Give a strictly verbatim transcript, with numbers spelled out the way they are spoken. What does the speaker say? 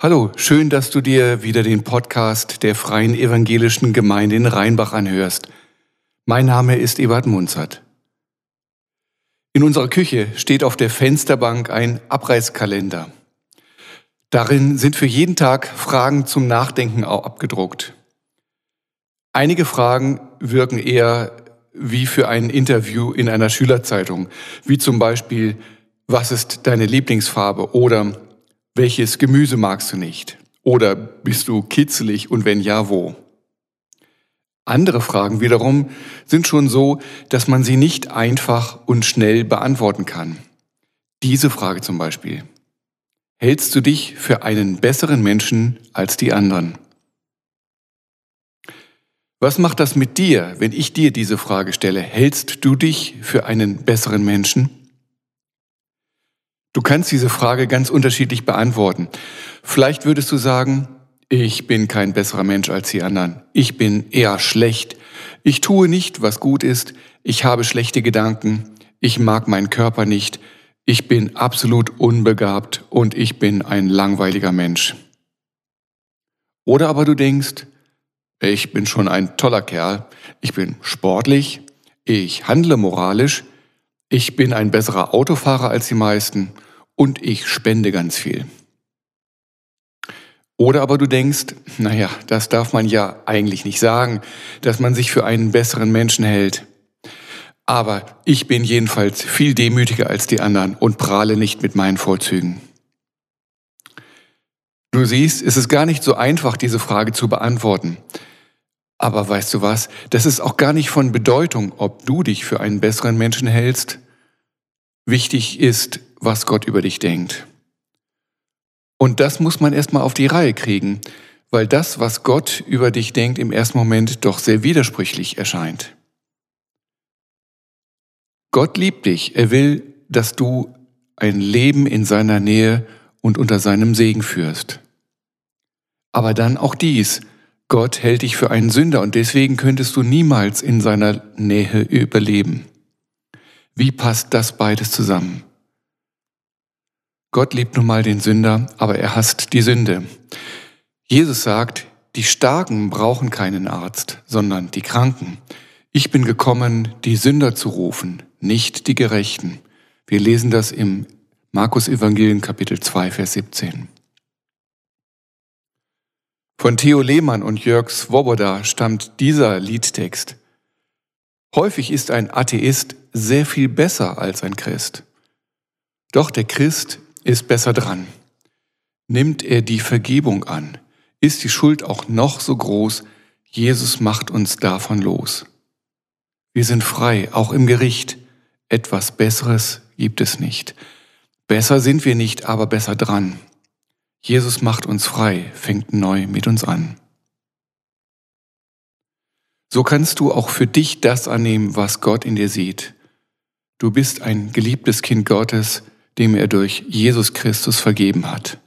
Hallo, schön, dass du dir wieder den Podcast der Freien Evangelischen Gemeinde in Rheinbach anhörst. Mein Name ist Ebert Munzert. In unserer Küche steht auf der Fensterbank ein Abreißkalender. Darin sind für jeden Tag Fragen zum Nachdenken abgedruckt. Einige Fragen wirken eher wie für ein Interview in einer Schülerzeitung, wie zum Beispiel: Was ist deine Lieblingsfarbe? Oder welches Gemüse magst du nicht? Oder bist du kitzelig und wenn ja, wo? Andere Fragen wiederum sind schon so, dass man sie nicht einfach und schnell beantworten kann. Diese Frage zum Beispiel: Hältst du dich für einen besseren Menschen als die anderen? Was macht das mit dir, wenn ich dir diese Frage stelle? Hältst du dich für einen besseren Menschen? Du kannst diese Frage ganz unterschiedlich beantworten. Vielleicht würdest du sagen: Ich bin kein besserer Mensch als die anderen. Ich bin eher schlecht. Ich tue nicht, was gut ist. Ich habe schlechte Gedanken. Ich mag meinen Körper nicht. Ich bin absolut unbegabt und ich bin ein langweiliger Mensch. Oder aber du denkst: Ich bin schon ein toller Kerl. Ich bin sportlich. Ich handle moralisch. Ich bin ein besserer Autofahrer als die meisten und ich spende ganz viel. Oder aber du denkst: Naja, das darf man ja eigentlich nicht sagen, dass man sich für einen besseren Menschen hält. Aber ich bin jedenfalls viel demütiger als die anderen und prahle nicht mit meinen Vorzügen. Du siehst, es ist gar nicht so einfach, diese Frage zu beantworten. Aber weißt du was? Das ist auch gar nicht von Bedeutung, ob du dich für einen besseren Menschen hältst. Wichtig ist, was Gott über dich denkt. Und das muss man erstmal auf die Reihe kriegen, weil das, was Gott über dich denkt, im ersten Moment doch sehr widersprüchlich erscheint. Gott liebt dich. Er will, dass du ein Leben in seiner Nähe und unter seinem Segen führst. Aber dann auch dies: Gott hält dich für einen Sünder und deswegen könntest du niemals in seiner Nähe überleben. Wie passt das beides zusammen? Gott liebt nun mal den Sünder, aber er hasst die Sünde. Jesus sagt: Die Starken brauchen keinen Arzt, sondern die Kranken. Ich bin gekommen, die Sünder zu rufen, nicht die Gerechten. Wir lesen das im Markus-Evangelium Kapitel zwei, Vers siebzehn. Von Theo Lehmann und Jörg Swoboda stammt dieser Liedtext: Häufig ist ein Atheist sehr viel besser als ein Christ. Doch der Christ ist besser dran. Nimmt er die Vergebung an, ist die Schuld auch noch so groß, Jesus macht uns davon los. Wir sind frei, auch im Gericht. Etwas Besseres gibt es nicht. Besser sind wir nicht, aber besser dran. Jesus macht uns frei, fängt neu mit uns an. So kannst du auch für dich das annehmen, was Gott in dir sieht. Du bist ein geliebtes Kind Gottes, dem er durch Jesus Christus vergeben hat.